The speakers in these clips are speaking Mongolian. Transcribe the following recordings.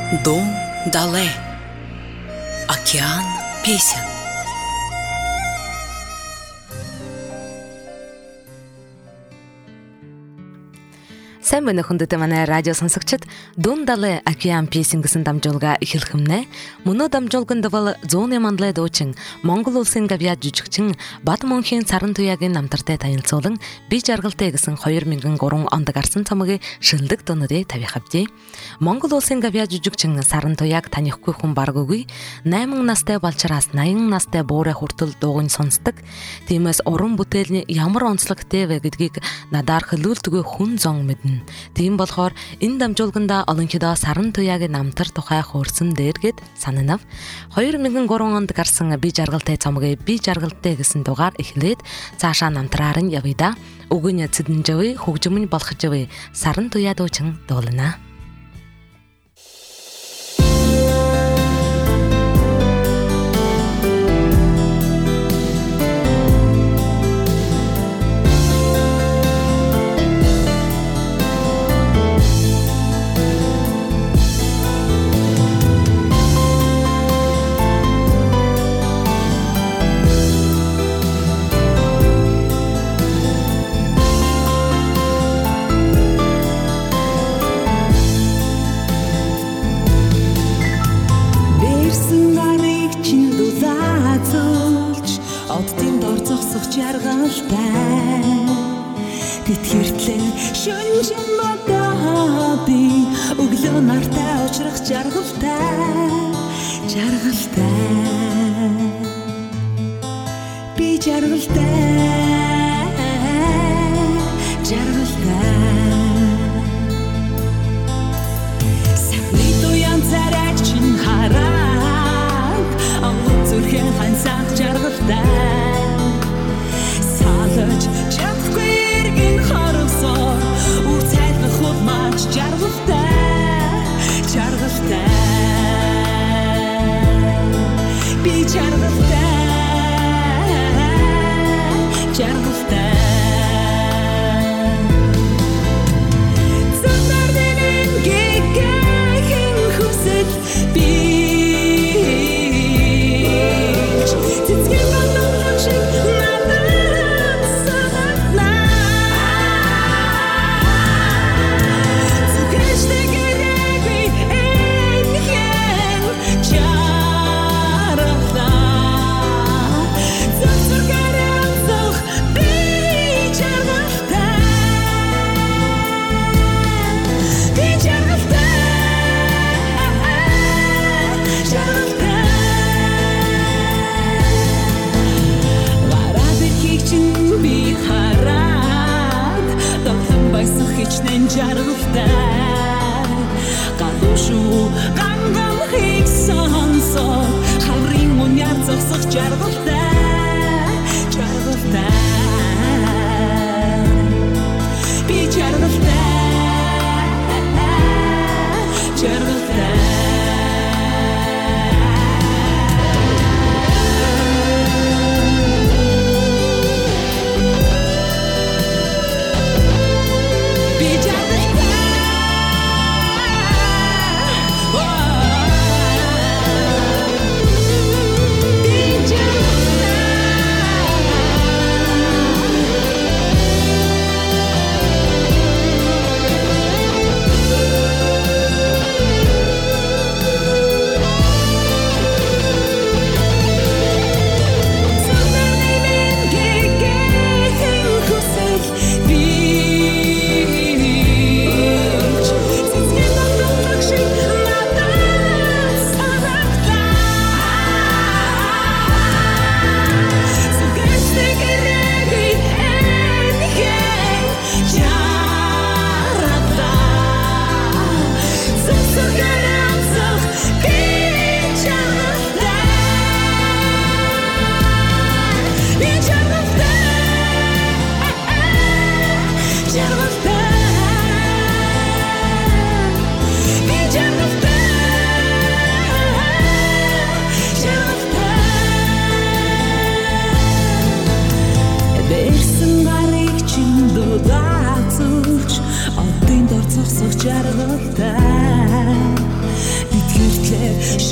Дом дале. Океан песен. Сайн байна уу хүндэт манай радио сонсогчид. Дун далай океан песен гэсэн дамжуулга эхлэх юмнэ. Мөнөө дамжуулганд бол 100 мандлай дуучин Монгол улсын гавьяа жүжигчин Бадмонхийн Саран туяагийн намтартай танилцуулан би жаргалтай гэсэн 2003 онд гарсан цомгийн шилдэг дуунуудыг тавих авдээ. Монгол улсын гавьяа жүжигчин Саран туяаг танихгүй хүн бараг үгүй. 8 настай болчраас 80 настай буурай хүртэл дууг нь сонсдог. Тиймээс уран бүтээл нь ямар онцлогтой вэ гэдгийг надаар хөлөөлдөгөө хүн зон мэднэ. Тийм болохоор энэ дамжуулганда олонхидоо Саран туяагийн намтар тухай хуурсан дээргээд сананав. 2003 онд гарсан би жаргалтай цомгийн би жаргалтай гэсэн дугаар эхлээд цаашаа намтраар нь явъя да. Үгэн цэдэн жавь хөгжмөн болох жавь Саран туяа дуучин дуулна.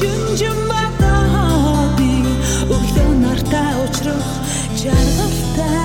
Шүнжин батаа би өглөө нартаа учрах жаргалтай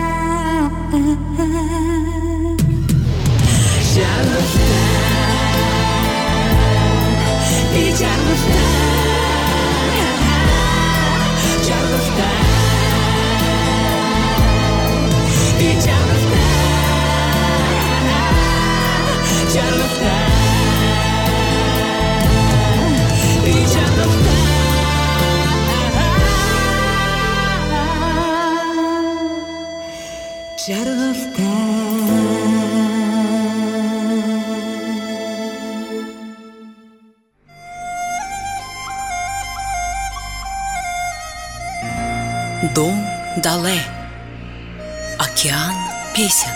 Дон Дале. Океан песен.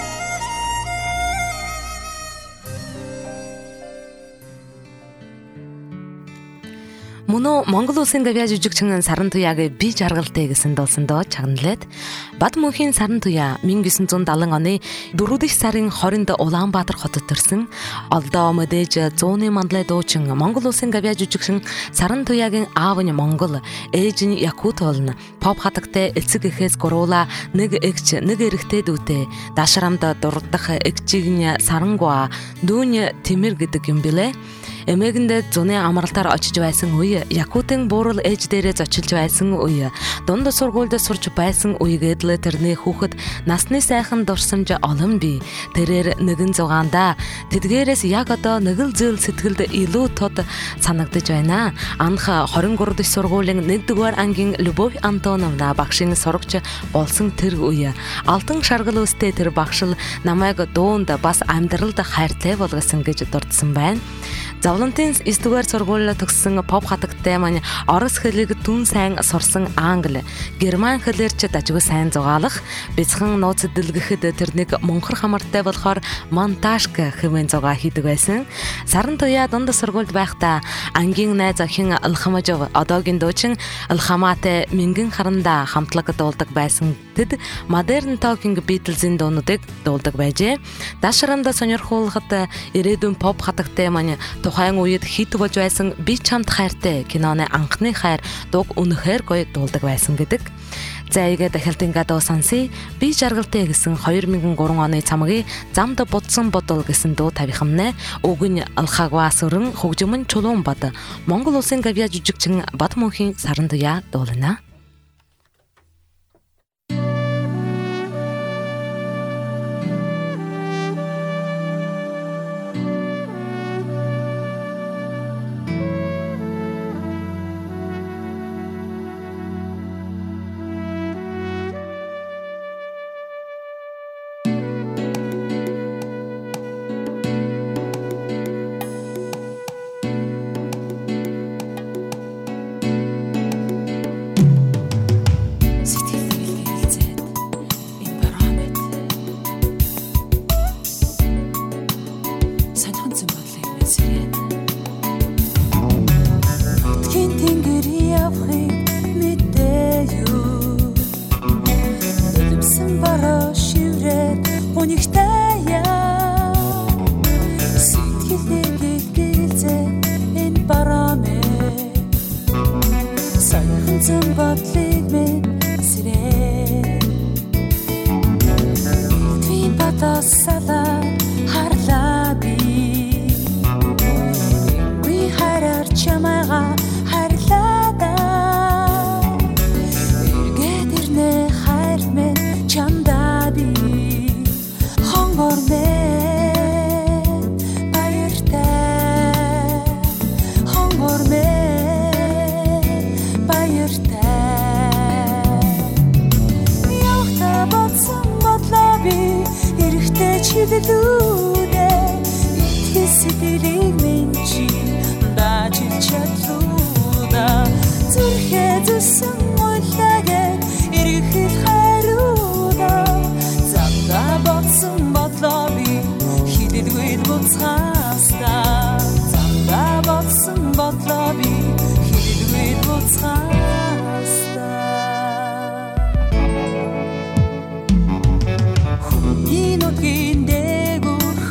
Мөнөө Монгол улсын гавьяа жүжигчин Саран Туяаг би жаргалтай гэсэн дуулсандоо чагналаад Бат мөнхийн Саран Туяа 1970 оны 4 дахь сарын 20-нд Улаанбаатар хотод төрсэн олдоо мэдээж 100-ны мандлай дуучин Монгол улсын гавьяа жүжигчин Саран Туяагийн аав нь Монгол, ээж нь Якут болно. Pop хатагтай эцэг эхээс гуруула нэг эгч нэг эрэгтэй дүүтэй дашрамд дурдах эгчийг нь Сарангуа дүүн Тэмэр гэдэг юм билээ. Эмээгэндээ зуны амралтаар очиж байсан үе, Якутын буурал ээж дээрээ зочилж байсан үе, дунд сургуульд сурч байсан үегээд л тэрний хүүхэд насны сайхан дурсамж олон бий. Тэрээр нэгэн зугаанда тэдгээрээс яг одоо нэг л зүйл сэтгэлд илүү тод санагдаж байна. Анх 23 дахь сургуулийн 1-р ангийн Любовь Антоновна багшийн сурагч болсон тэр үе. Алтан шаргал үстэй тэр багш л намайг дуунд бас амьдралд хайртай болгосон гэж дурдсан байна. Завлантын 9-р сургуулиуд төгссөн pop хатагтай маань орос хэлийг түн сайн сурсан англи, герман хэлээр ч дажгүй сайн зугаалах, бяцхан нууц дэлгэхэд тэрнийг мөнхөр хамартай болохоор монтажка хэмээн зугаа хийдэг байсан. Саран Туяа дунд сургуульд байхдаа ангийн найз охин Алхамажов одоогийн дуучин Алхамаатай Мингэн харанда хамтлаг дуулдаг байсан. Тэд Modern Talking Beatles-ийн дуунуудыг дуулдаг байжээ. Дашранда сонирхуулахад ирээдүйн pop хатагтай маань тухайн үед хит болж байсан би чамд хайртай киноны анхны хайр дууг үнэхээр гоё дуулдаг байсан гэдэг. За игээ дахиалтын гадаа сонсъё. Би жаргалтай гэсэн 2003 оны цамгийн замд будсан бодол гэсэн дуу тавихамнэ. Үг нь Алхагваас өрн хөгжмөн чулуун бод. Монгол улсын гавьяа жүжигчин Бат мөнхийн Саран Туяа дуулна.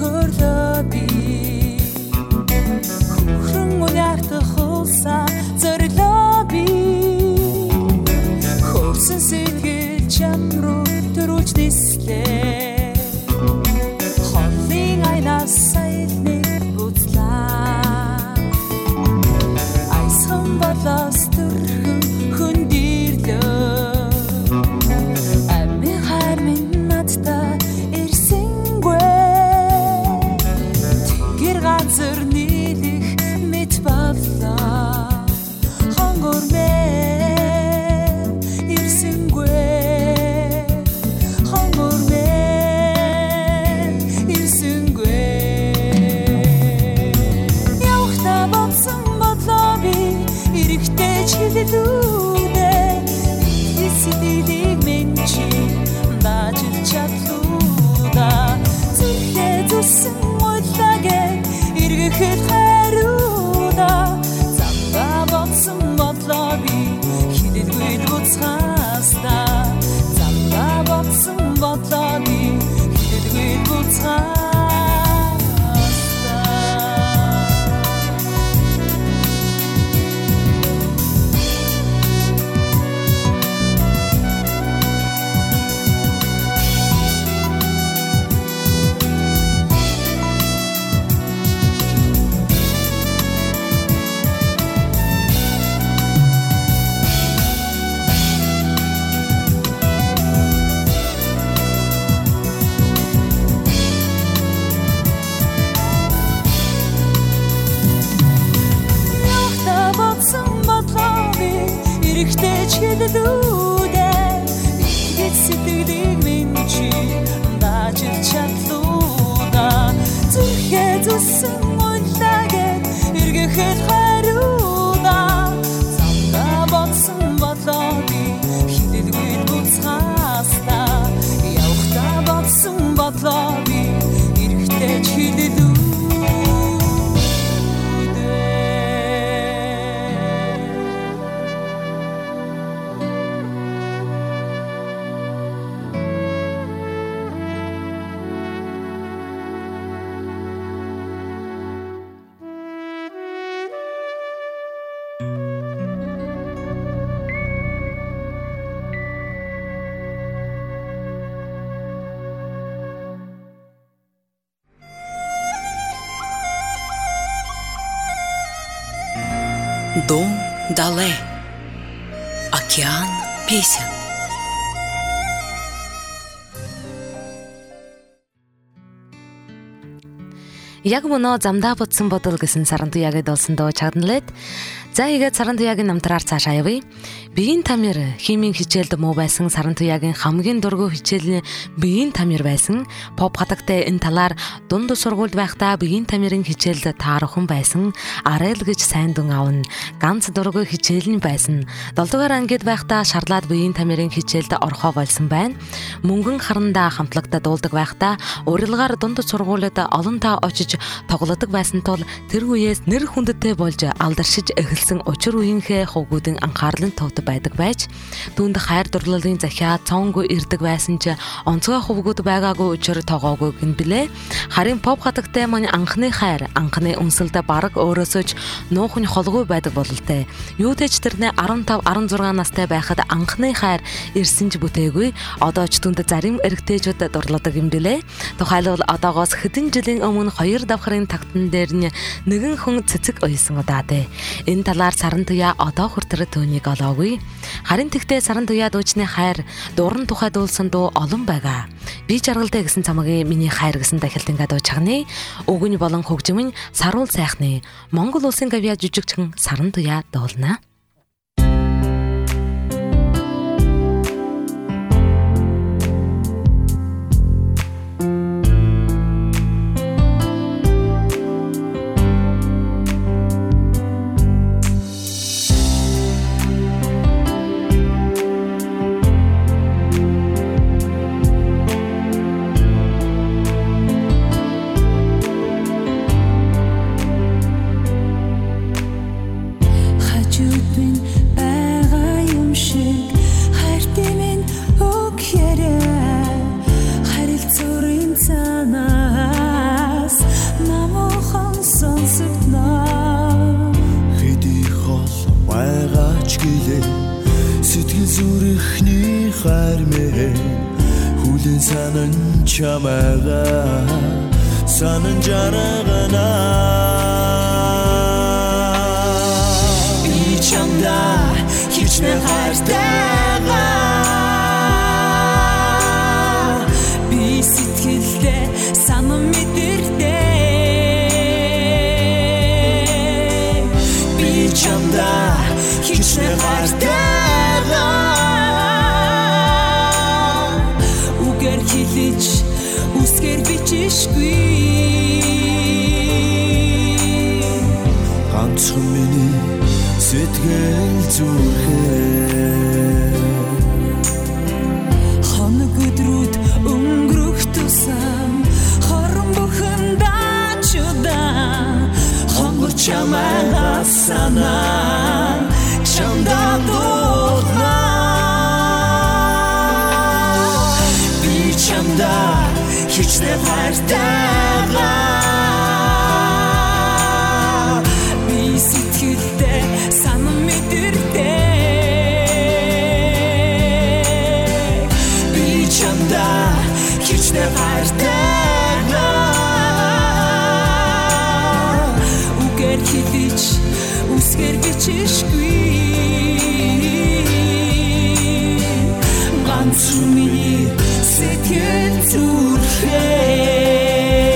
Хөрөн уярт хулса хэллүүдэ итгэж сэтгэлийг минь чи даажил чадлуудаа зүрхээ зүсэн унтаагээд эргэхэд хариуна замдаа бодсон бодлоо би хэлэлгүй буцхааста явахтаа бодсон бодлоо би эргэтэй хэлэлүү Дон дале. Океан песен. Яг мөнөө замдаа бутсан бодол гэсэн Сарантуяагийн дуулсан дуу чагналээд за игээд Сарантуяагийн намтраар цаашаа явъя. Биеийн тамир химийн хичээлд муу байсан Сарантуяагийн хамгийн дургүй хичээл биеийн тамир байсан. Поп хатагтай энэ талаар дунд сургуульд байхдаа биеийн тамирын хичээлд таархан байсан. Арэл гэж сайн дүн аавн ганц дургүй хичээл нь байсан. 7 дугаар ангид байхдаа шарлаад биеийн тамирын хичээлд орхоо болсон байна. Мөнгөн харандаа хамтлагтаа дуулдаг байхдаа урилгаар дунд сургуулиуд олонтаа очиж тоглодог байсан тул тэр үеэс нэр хүндтэй болж алдаршиж эхэлсэн учир үеийнхээ хөвгүүдийн анхаарлын төвд байдаг байж түүнд хайр дурлалын захиа цоонгүй ирдэг байсан ч онцгой хөвгүүд байгаагүй учир тогоогүй гин блэ. Харин поп хатагтай маань анхны хайр, анхны үнсэлд бараг өөрөөсөө ч нуухан холгүй байдаг бололтой. Юу ч тэрнээ 15, 16 настай байхад анхны хайр ирсэн ч бүтээгүй. Одоо ч түүнд зарим эрэгтэйчүүд дурладаг юм блэ. Тухайлбал одоогоос хэдэн жилийн өмнө 2 давхрын тагтан дээр нэгэн хүн цэцэг уйсан удаатай. Энэ талаар Сарантуяа одоо хүртэл түүнийг олоогүй. Харин тэгтээ Сарантуяа дуучны хайр дуран тухай дуулсан дуу олон байгаа. Би жаргалтай гэсэн цамгийн миний хайр гэсэн дахилтын дуу чагны өгүн болон хөгжмөн саруул сайхны Монгол улсын гавьяа жүжигчин Сарантуяа дуулна. Чамайга санан жаргана би чамда хич не хайртайга би сэтгэлдээ санам мэдэрдээ би чамда хич не хайртайга үгээр хэлж үсгэр бичишгүй ганцхан миний сэтгэл зүрхээ хоног өдрүүд өнгөрөх тусам хорон бүхэн даачудаа хонгор чамайга санаа чамда дуулна би чамда хич не хайртайга би сэтгэлдээ санам мэдэрдээ би чамда хич не хайртайга үгээр хэлж үсгэр бичишгүй ганц миний сэтгэл зүрхээ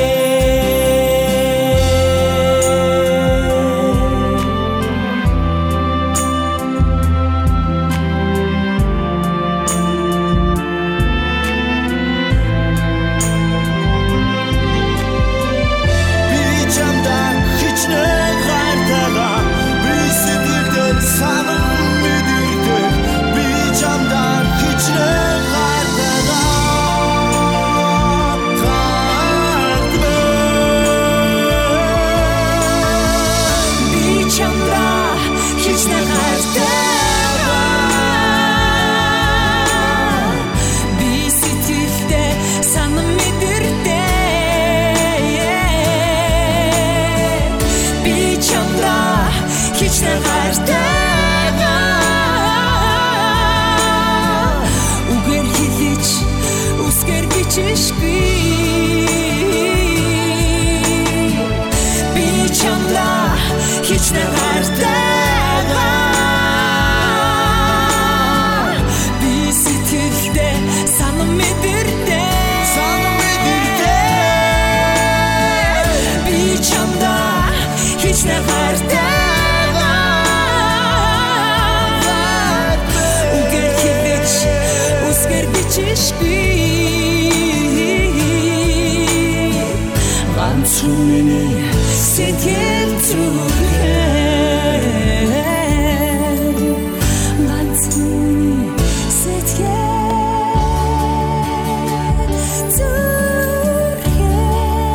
хичнээн хайртайгаа би сэтгэлдээ санам мэдэрдээ би чамда хичнээн хайртайгаа үгээр хэлж үсгэр бичишгүй Ганцхан сэтгэл зүрхэн ганцхан сэтгэл зүрхэн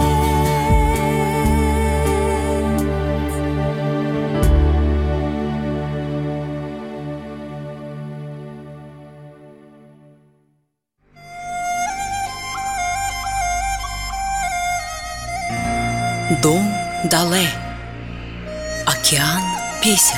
Дон Дале. Океан песен.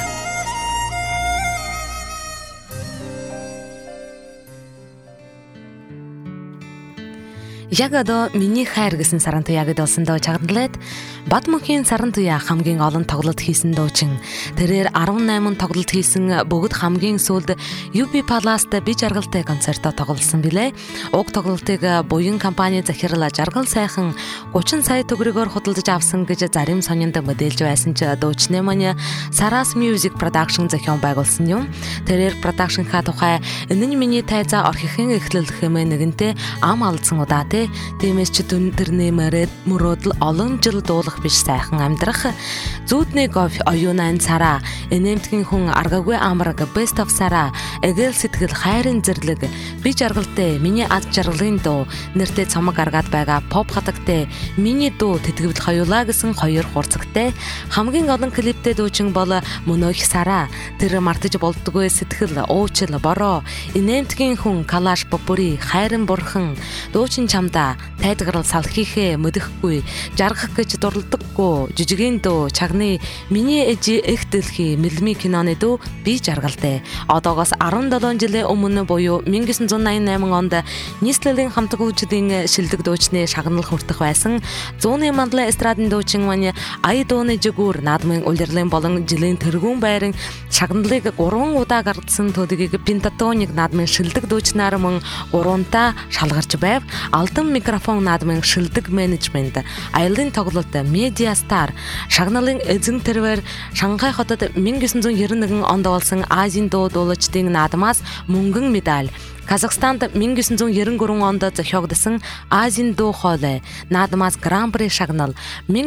Яг одоо миний хайр гэсэн саран туяаг дэлсэн доо чагналаад Бадмөнхийн саран туяа хамгийн олон тоглолт хийсэн дуучин. Тэрээр 18 тоглолт хийсэн бүгд хамгийн сүүлд UB Palace-д би жаргалтай концертоо тоглосон билээ. Уг тоглолтыг буян компани захирлаа жаргал сайхан 30 сая төгрөгөөр худалдаж авсан гэж зарим сонинд мэдээлж байсан ч дуучны маань Saras Music Production зохион байгуулсан юм. Тэрээр production-ха тухай энэ нь миний тайзаа орхихийн эхлэл хэмээн нэгэнтээ ам алдсан удаа тиймээс ч тэрний мөрөөдөл олон жил дуулах биш сайхан амьдрах. Зүудний гоф оюунан цараа энэмтгийн хүн аргагүй амраг best of сараа эгэл сэтгэл хайрын зэрлэг би жаргалтай миний ад жаргалын дуу нэртэй цомог аргаад байгаа pop хатагтай миний дуу тэтгэвэл хоёулаа гэсэн хоёр хурцагтай хамгийн олон клиптэй дуучин бол мөнөөх сараа тэр мартаж болдгоо сэтгэл уучил бороо энэмтгийн хүн калаш попури хайрын бурхан дуучин чамда тайдгарал салхихээ мэдэхгүй жаргах гэж дурлдаггүй жижигэн дуу чагны миний ээжи их дэлхий мэлми киноны дуу би жаргалтай одоогоос 17 жилийн өмнө буюу 1988 онд нийслэлийн хамт хөгжлийн шилдэг дуучны шагналыг хүртэх байсан 100-ны мандлын эстрадын дуучин маань ая дууны жигүүр наадмын улирлын болон жилийн тэргүүн байрын шагналыг 3 удаа гардсан төдгийг пентатоник наадмын шилдэг дуучнаар мөн 3-таа шалгарч байв алдан микрофон наадмын шилдэг менежмент аялын тоглолт медиа стар шагналын эзэн тэрвэр Шанхай хотод 1991 онд болсон Азийн дуу дуулагчдын наадмаас мөнгөн медаль Казахстанд 1993 онд зохиогдсон Азийн дуу хоолой наадмаас Гран-при шагнал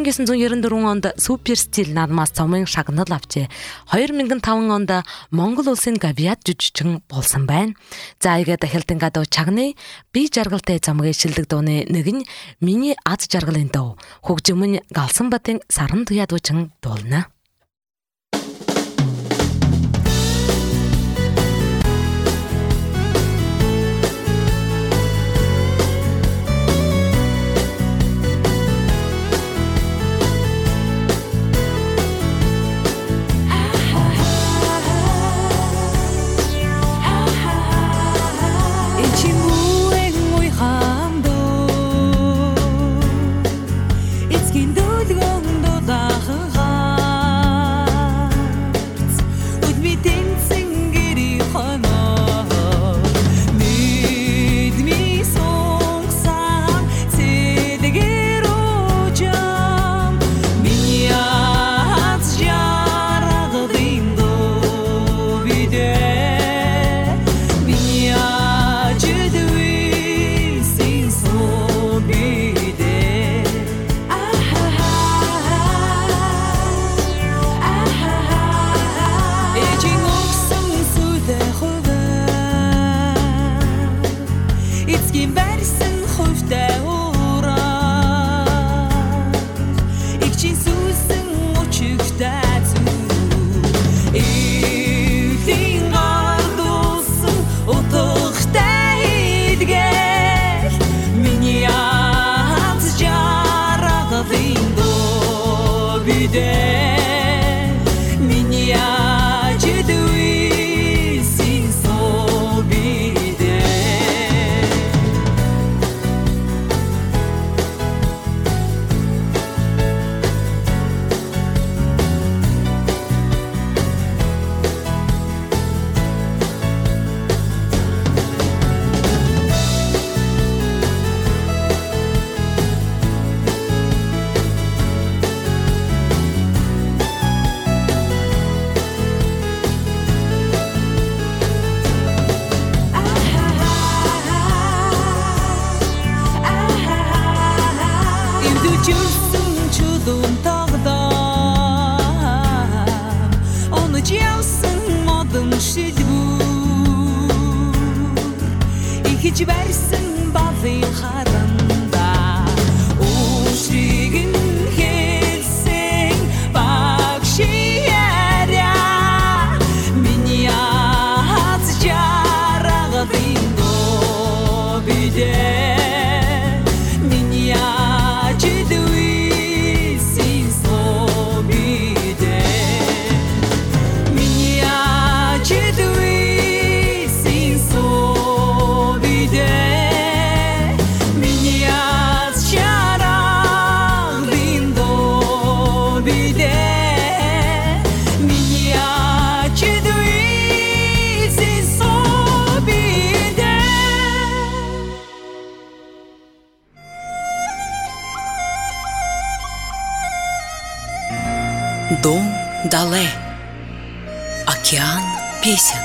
1994 онд Супер стил наадмаас цомын шагнал авчээ. 2005 онд Монгол улсын гавьяат жүжигчин болсон байна. За игээ дахилтын гадуу чагны би жаргалтай цомгийн шилдэг дууны нэг нь миний ад жаргалын дуу. Хөгжмөн Галсанбатын саран туяа дуучин дуулна. It's kin dul gong do da гэж барьсан балын харанда өвшигэн хэлсэн багшиаря миний аз жаргалын доо бидээ миний ажидвисэн соо бидээ миний ажидвисэн соо бидээ миний аз жаргалын доо бидээ миний ажидвисэн соо бидээ Дон Дале. Океан песен.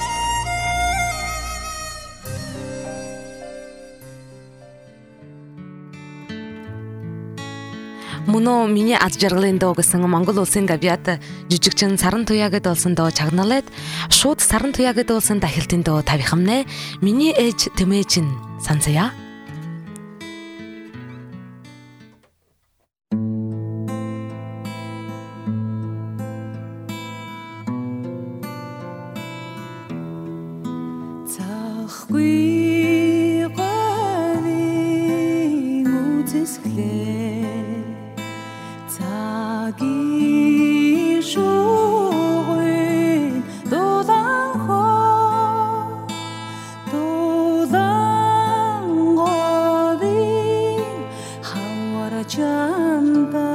Муно миний аз жаргалын доо гэсэн Монгол улсын гавьяат жижигчин Саран туяагад болсон доо чагналаад шууд Саран туяагад болсон дахилтын доо тавихамнэ. Миний ээж тэмээчин сансая. Захгүй говийн үзэсгэлээ цагийн шугын дулаан говийн хавар чамда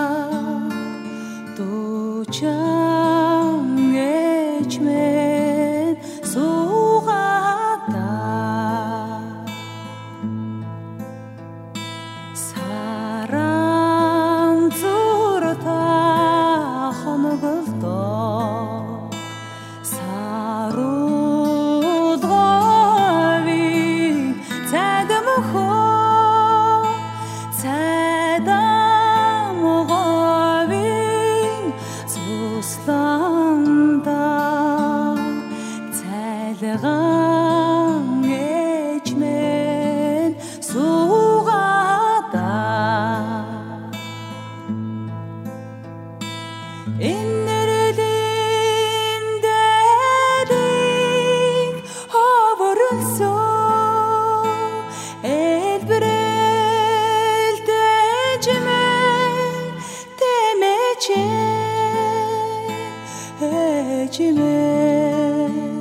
дучан ээжмэн суугата саран зурта хоногдоо сарулгавийн цадамговийн сусланда цайлган ээжмэн суугата энэрэлийн дэдийг ховорлсон элбэрэлтэжмэн ээжмэн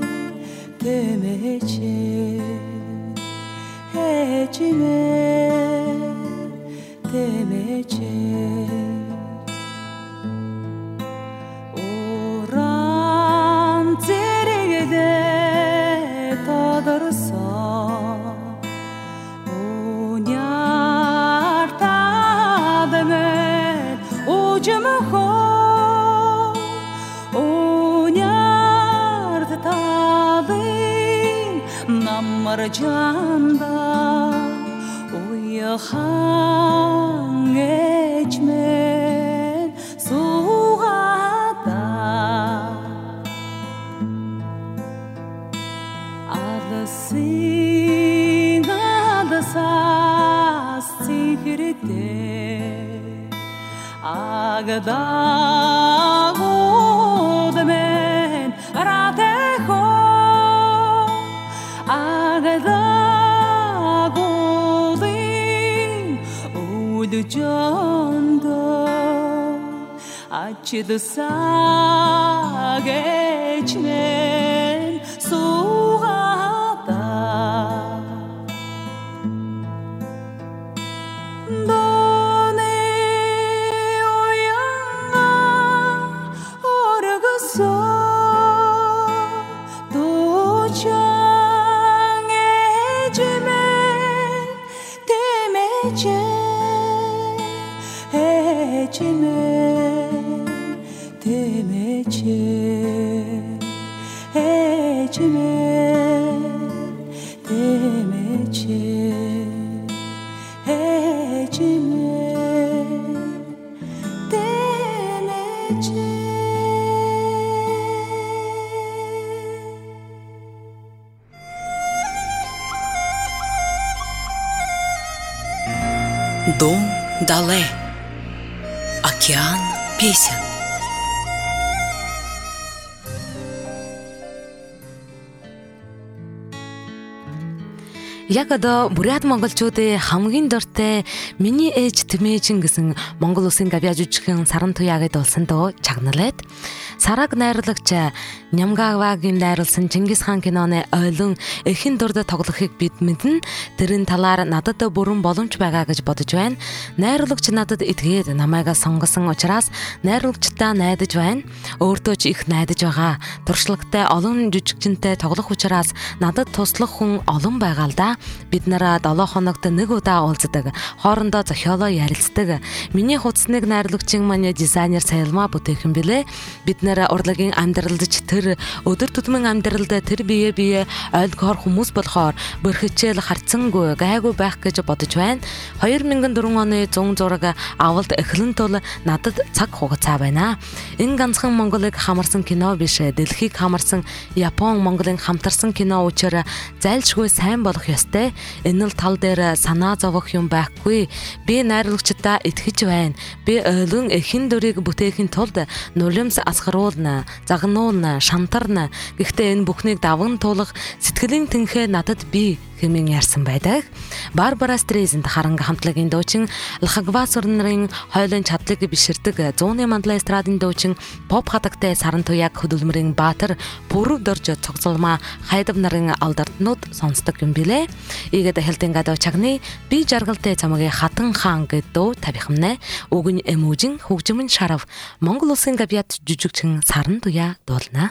урам зэрэгдээ тодорсон уняр тадмэн ужимхоо уняр тадын намар жанда уяхан ээжмэн суугата алсын адасаас цихрэтэ агадагудмэн ратехо агадагудын удчондо ачидсагечмэн суугата доне уянга оргосо дучан ээжмэн Дон Дале. Океан песен. Яг одоо бурят монголчуудын хамгийн дуртай миний ээж Тэмээчин гэсэн Монгол улсын гавьяа жүжигхэн Саран туяа гэдээ болсон дөө чагналаад Сараг найруулагч Нямгавагийн найруулсан Чингис хаан киноны ойлон эхэн дурд тоглохыг бид мэднэ. Тэрэн талаар надад бүрэн боломж байгаа гэж бодож байна. Найруулагч надад итгээд намайг сонгосон учраас найруулагчтай найдаж байна. Өөртөө ч их найдаж байгаа. Туршлагатай олон жүжигчэнтэй тоглох учраас надад туслах хүн олон байгаа л да. Бид нараа 7 хоногт нэг удаа уулздаг. Хоорондоо зохиолоо ярилцдаг. Миний хуудсныг найруулагчин маань дизайнер Саялмаа бүтээхэн билээ. Бид нараа урлагийн амьдралд тэр өдөр тутмын амьдралд тэр бие ойлгохоор хүмүүс болохоор бүр хичээл харцсангүй гайгүй байх гэж бодож байна. 2004 оны 100 зураг авалт эхлэн тул надад цаг хугацаа байна. Энэ ганцхан Монголыг хамарсан кино биш, дэлхийг хамарсан Япон Монголын хамтарсан кино учраас зайлшгүй сайн болох ёстой. Энэ л тал дээр санаа зовох юм байхгүй. Би найруулагчдаа итгэж байна. Би ойлон эхэн дүрийг бүтээхийн тулд нулимс асгаруулна, загнуулна, шантарна. Гэхдээ энэ бүхнийг даван туулах сэтгэлийн тэнхээ надад би хэмээн ярьсан байдаг. Барбара Стрейзенд харанга хамтлагийн дуучин Лхагвасур нарын хойлын чадлыг биширдэг зууны мандлын эстрадын дуучин поп хатагтай Саран туяаг хөдөлмөрийн баатар бүрв дорж цогцолмаа хайдав нарын алдартнууд сонсдог юм билээ. Ийгээд хэлтэн гадаа чагны би жаргалтай цамгийн хатан хаан гэдэг дуу тавихмнэ. Үгэн эмүүжин хөгжмөн шарав Монгол улсын гавьяат жүжигчин Саран туяа дуулна.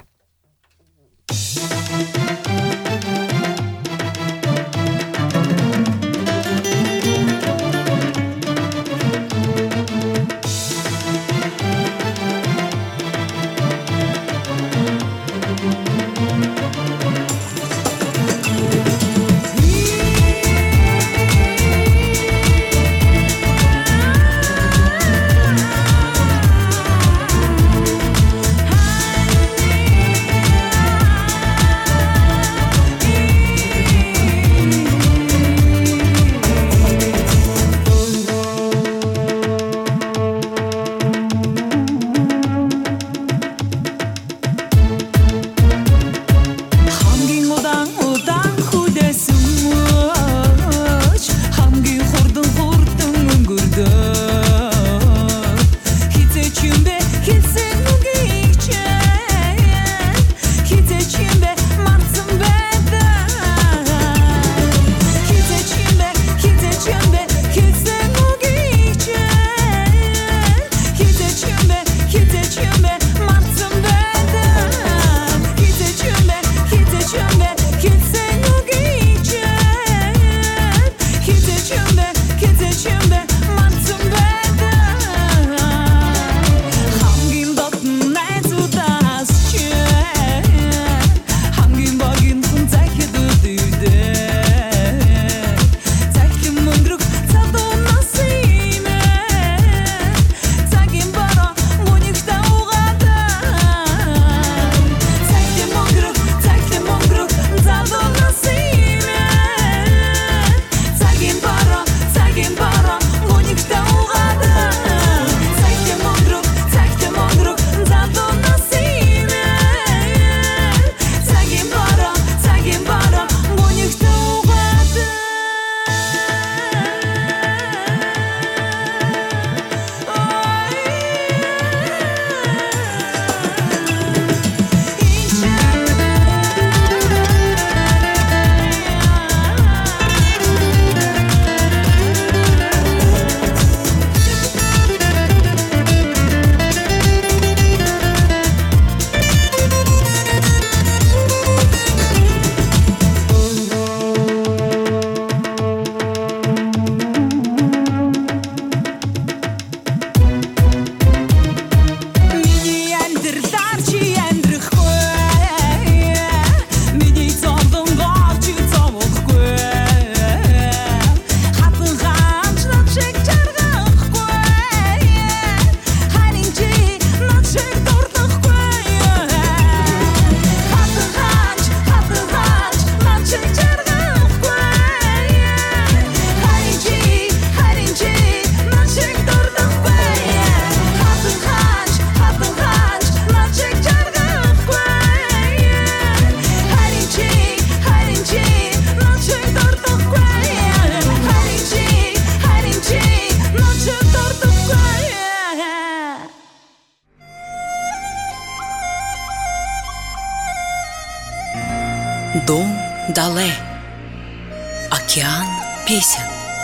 Дон Дале. Океан песен.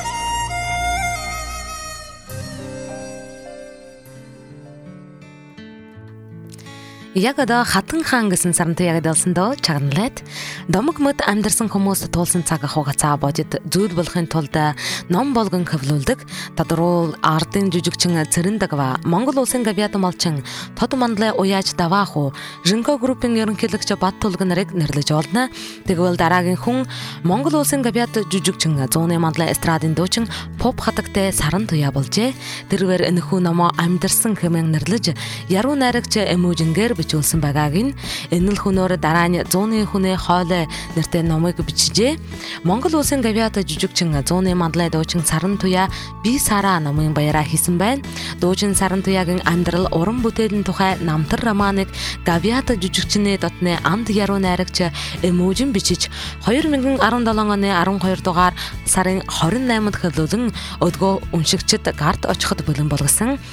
Яг одоо хатан хаан гэсэн сарантай ягдалсан доо чаганлаад домог мод амьдарсан хүмүүст туулсан цаг хугацаа бодит зүйл болохын тулд ном болгон хөвлүүлдэг тодорхой ардын жүжигчин цэрэндагва Монгол улсын гавьяатан малчин тод мандлай уяаж давааху Жинко группын ерөнхийлөгч Бат Тулгын нарыг нэрлэж олно. Тэгвэл дараагийн хүн Монгол улсын гавьяат жүжигчин 100-ны мандлай эстрадын дуучин поп хатагтай Саран Туяа болжээ. Тэрвэр энэхүү номоо амьдарсан хэмээн нэрлэж яруу найрагч эможингээр бичүүлсэн байгааг нь энэ л хүнөөр дараа нь 100-ны хүнээ хоолой нэртэй номыг бичжээ. Монгол улсын гавьяат жүжигчин 100-ны мандлай дуучин Саран Туяа би сараа номын баяраа хийсэн байна. Дуучин Саран Туяагийн амьдрал уран бүтээлийн тухай намтар романыг гавьяат жүжигчний дотны анд яруу найрагч эможин бичиж 2017 оны 12 дугаар сарын 28-нд хөлөөлөн өдгөө уншигчид гарт очиход бэлэн болгосон.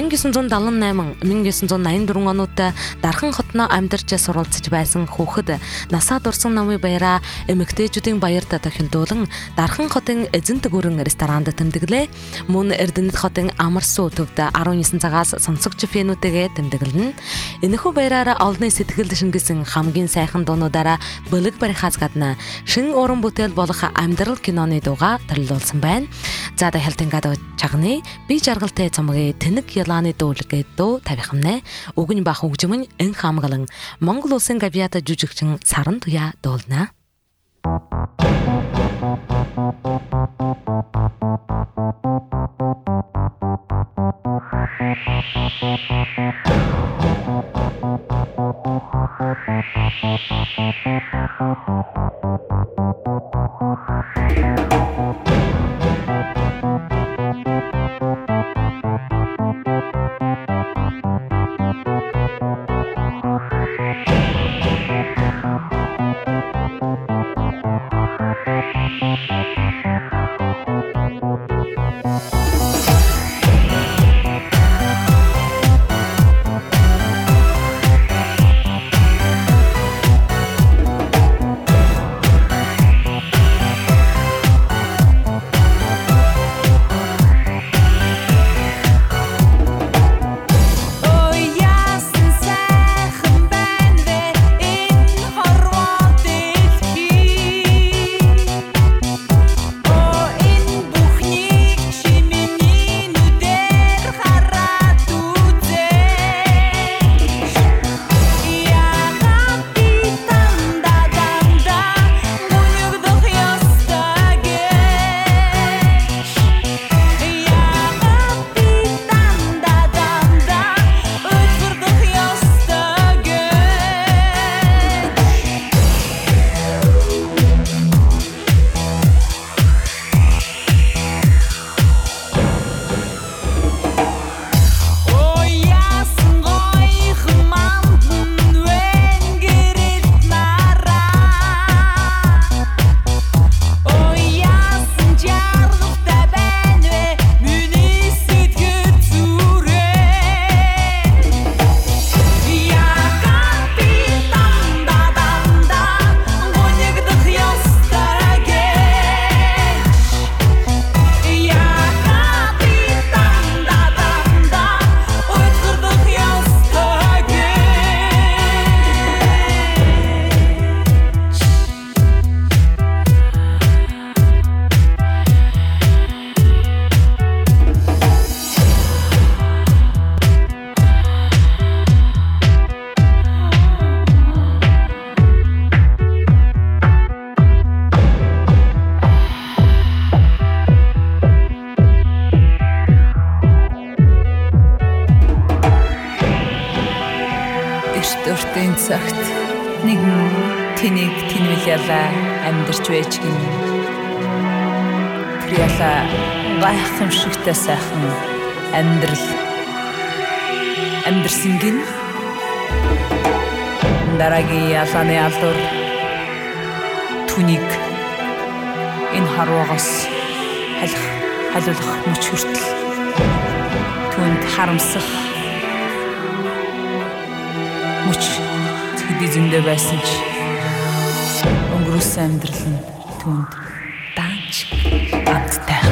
1978-1984 онууд Дархан хотноо амьдарч суралцж байсан хүүхэд насаа дурсан номын баяраа эмэгтэйчүүдийн баярт тохиолдуулан Дархан хотын эзэнт гүрэн ресторанд тэмдэглээ. Мөн Эрдэнэт хотын Амарсуу төвд 19 цагаас сонсогч фэнүүтэйгээ тэмдэглэнэ. Энэхүү баяраараа олонний сэтгэл шингэсэн хамгийн сайхан дуунуудаараа бэлэг барихаас гадна шин уран бүтээл болох амьдрал киноны дууга төлөвлөсөн байна. За да хялтангад чагны би жаргалтай цомгийн тэнэг ялааны дуулгээд дуу тавихмнэ. Өгн бах хөгжмөн эн хамгаалan Монгол улсын гавьяат жүжигчин Саран Туяа дуулна. Өртөөртийн цагт нэгэн тэнийг тэнүүлээлээ амьдарч байж гин. Тэр яла гайхамшигтай сайхан амьдрсан гин. Дараагийн ялааны алдар түүнийг энэ харуугаас халиулах мөч хүртэл түүнд харамсах мөч зөндөө байсан ч Сүнс амьдрал нь түүнд даанч амттай.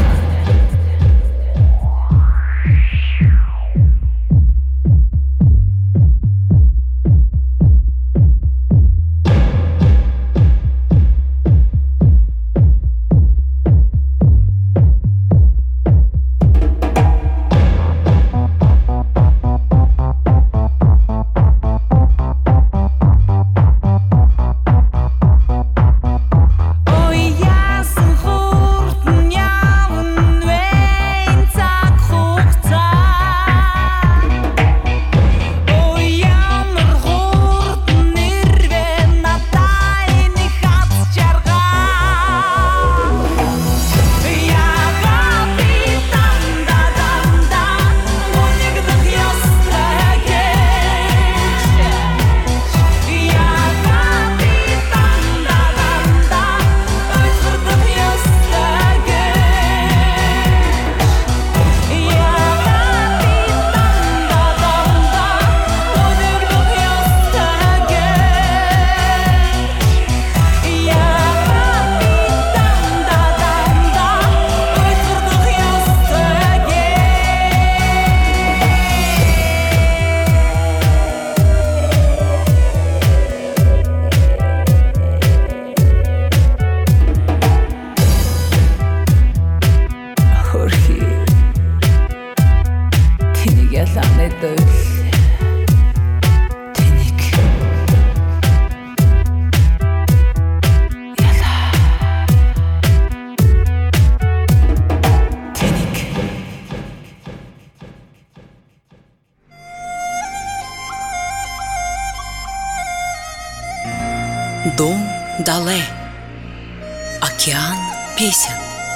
Дон Дале. Океан песен.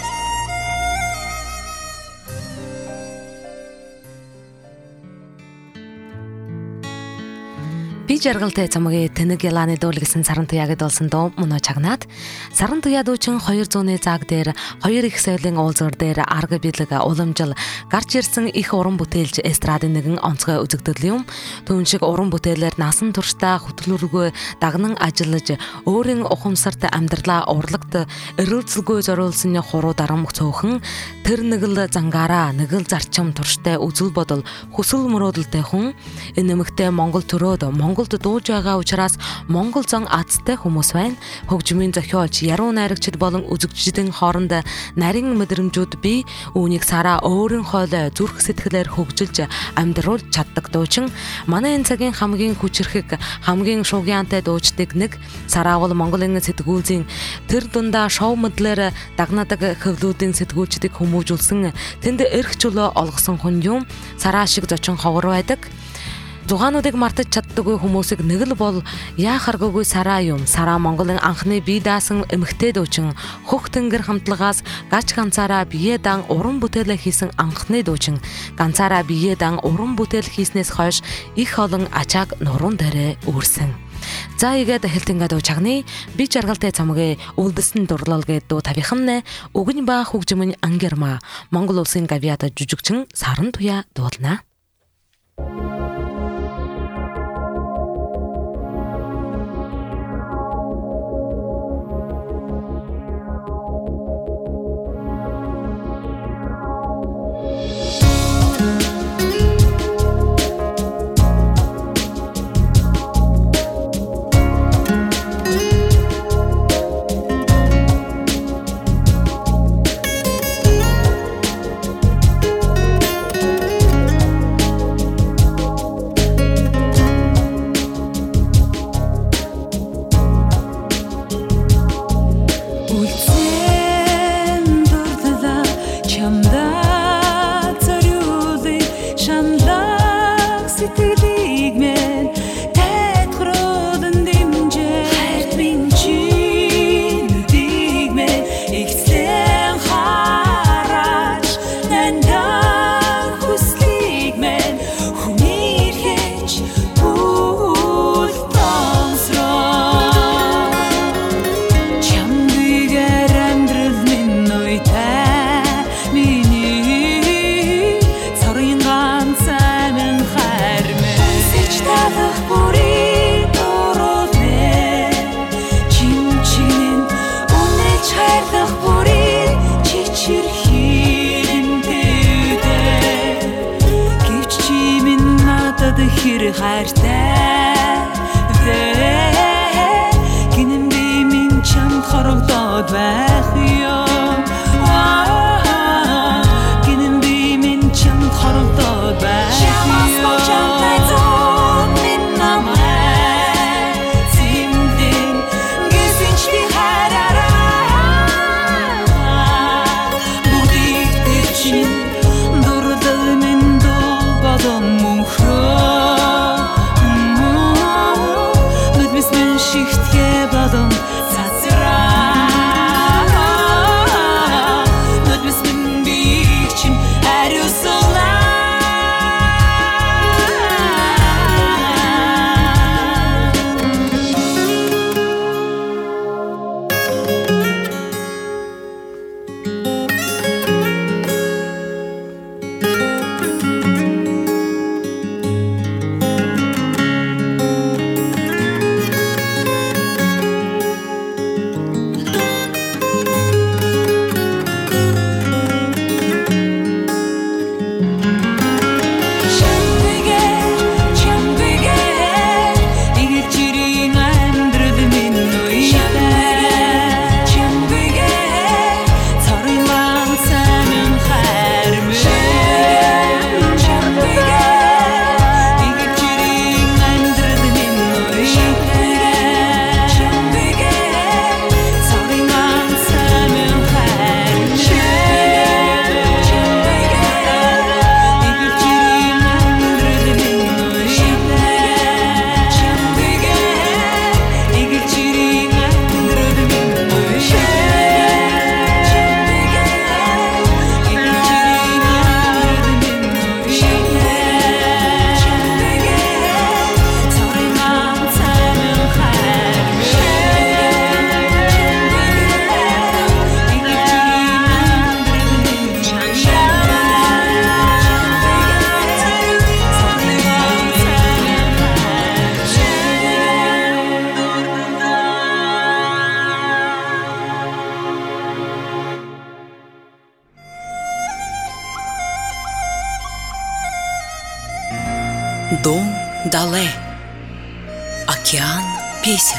Би жаргалтай цамгийн тэнэг ялааны дуул гэсэн саран туяагд болсон дуу мөнөө чагнаад саран туяа дуучин 200-ны зааг дээр 2 их соёлын уулзуур дээр арга биелэг уламжил гарч ирсэн их уран бүтээлч эстрадын нэгэн онцгой үзэгдэл юм. Түүн шиг уран бүтээлээр насан туршдаа хөтөлбөргүй дагнан ажиллаж өөрийн ухамсарт амьдралаа урлагт эрүүлзэлгүй зориулсан хуруу дарамт цөөхөн тэр нэг л зангаараа нэг л зарчим турштай үзэл бодол хүсэл мөрөөдөлтэй хүн энэмэгтэй Монгол төрөөд Монголд дууж байгаа учраас Монгол зан азтай хүмүүс байна. Хөгжмийн зохиолч, яруу найрагчид болон үзэгчдийн хооронд нарийн мэдрэмжүүд бий. Үүнийг Сара өөрийнхөө зүрх сэтгэлээр хөгжилж амьдруулж чаддаг дуучин. Манай энэ цагийн хамгийн хүчрхэг, хамгийн шугиантай дуучдыг нэг Сара бол Монголын сэтгүүлзийн тэр дундаа шоу модлоор дагнадаг хөвлүүдийн сэтгүүлчдийг хүмүүжүүлсэн тэнд эрх чөлөө олгосон хүн юм. Сара шиг зочин ховор байдаг. Зугаануудыг мартаж чаддаггүй хүмүүсийг нэг л бол яахаргүйгүй Сара юм. Сара Монголын анхны бие даасан эмэгтэй дуучин, хөх тэнгэр хамтлагаас гач ганцаараа бие даан уран бүтээлээ хийсэн анхны дуучин. Ганцаараа бие даан уран бүтээл хийснээс хойш их олон ачааг нуруунд дээрээ үүрсэн. За игээд хэлтэнгээ дуу чагны би жаргалтай цамгийн үлдэсэн дурлал гээд дуу тавихнэ өгн ба хөгжмөн ангерма Монгол улсын гавьяата жүжигчин саран туяа дуулна. Андады хэр хайртай Гинэн би минь чамд хорогдоод байх ёо Гинэн би минь чамд хорогдоод байх Чамаас болчамтай зон минь намай Зимдэн гэсэнч би хайраараа Бүгдийг тэр чинь дурдал минь дуу бодон мөнхрөө Нүдмэс минь шихтгэ бодон цацраа Нүдмэс минь биих чинь ариусуулаа Дон Дале. Океан песен.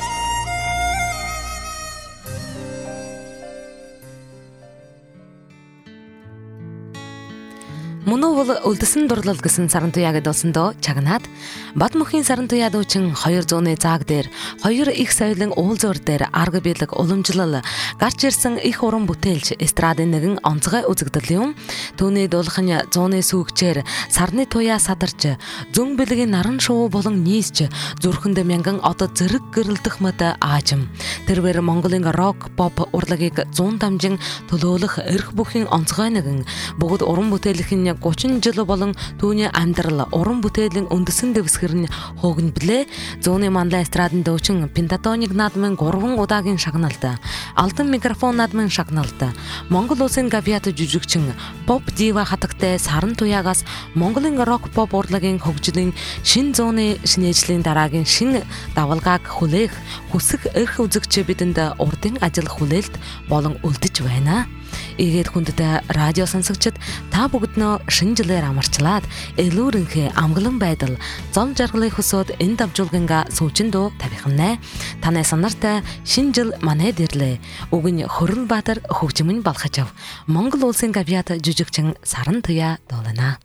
Мөн бол үлдсэн дурлал гэсэн саран туяаг дуулсандоо чагнаад бат мөхийн саран туяа дуучин 200-ны зааг дээр 2 их соёлын уулзуур дээр арга биелэг уламжлал гарч ирсэн их уран бүтээлч эстрадын нэгэн онцгой үзэгдэл юм. Түүний дуулахын 100-ны сүүгчээр сарны туяа садарч зүүн бэлгийн наран шувуу болон нийсч зүрхэнд мянган одоо зэрэг гэрэлдэх мэт аажим. Тэрвэр Монголын рок поп урлагийг 100 дамжин төлөөлөх эрх бүхийн онцгой нэгэн бүгд уран бүтээлийн 30 жил болон түүний амьдрал уран бүтээлийн үндэсэн дэвсгэр нь хогнблээ. Зүүнний манлай эстрадын дуучин пентатоник наадмын 3 удаагийн шагналт, алтан микрофон наадмын шагналт, Монгол улсын гавьяат жүжигчин поп дива хатагтай саран туяагаас Монголын рок поп урлагийн хөгжлийн шин зууны шинэжлийн дараагийн шин давалгааг хүлээх хүсэх эрх үзэгч бидэнд урдын ажил хүлээлт болон үлдэж байна. Ийгээд хүндэт радио сонсогчид та бүгднөө шинэ жилээр амарчлаад элүүрэнхээ амгалан байдал зам жаргалыг хөсөөд энэ давжуулганга сүүчин дуу тавихнэ. Танай санартай шинэ жил манайд ирлээ. Үгэн Хөрөн Баатар хөгжмөн балхажав. Монгол улсын гавьяат жүжигчин саран туяа дуулана.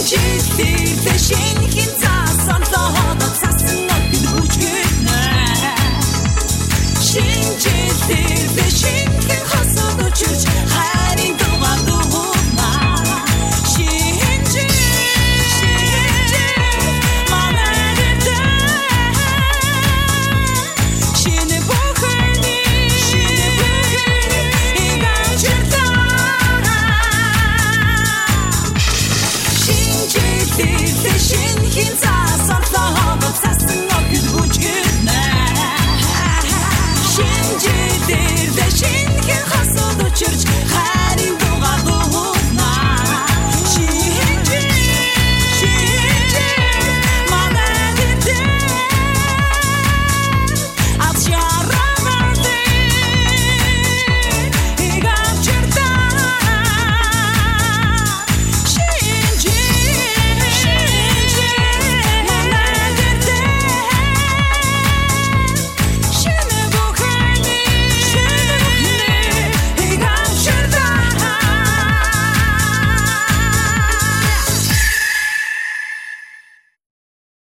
Шинжлэлтэй шинэхэн заасан лоод цасан өглөж гинэ Шинжлэлтэй шинэхэн хасад өчөж хайрын дугаар дугуйна Шинжлэлтэй шинэхэн заасан лоод цасан